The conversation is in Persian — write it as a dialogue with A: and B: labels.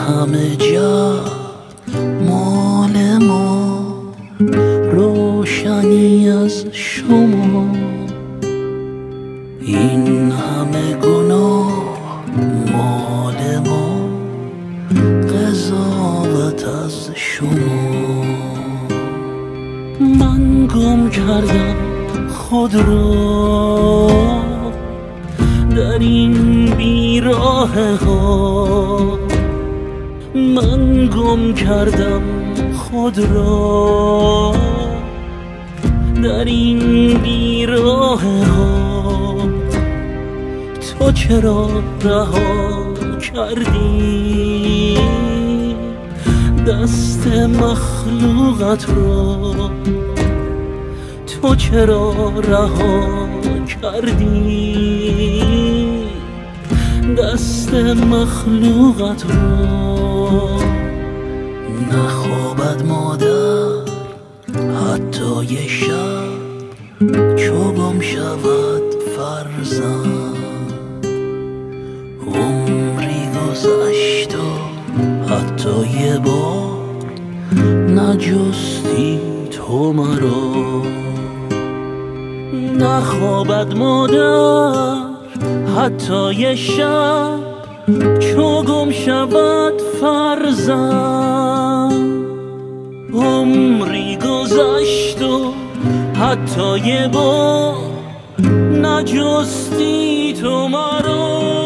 A: همه جا مال ما، روشنی از شما. این همه گناه مال ما، قضاوت از شما. من گم کردم خود را در این بیراه ها، من گم کردم خود را در این بیراه ها. تو چرا رها کردی دست مخلوقت را؟ تو چرا رها کردی دست مخلوقت را؟ نخوابد مادر حتی یه شب، چو گم شود فرزند. عمری گذشت و حتی یه بار نجستی تو مرا. نخوابد مادر حتی یه شب، چو گم شود فرزند. عمری گذشت و حتی یه بار نجستی تو مرا.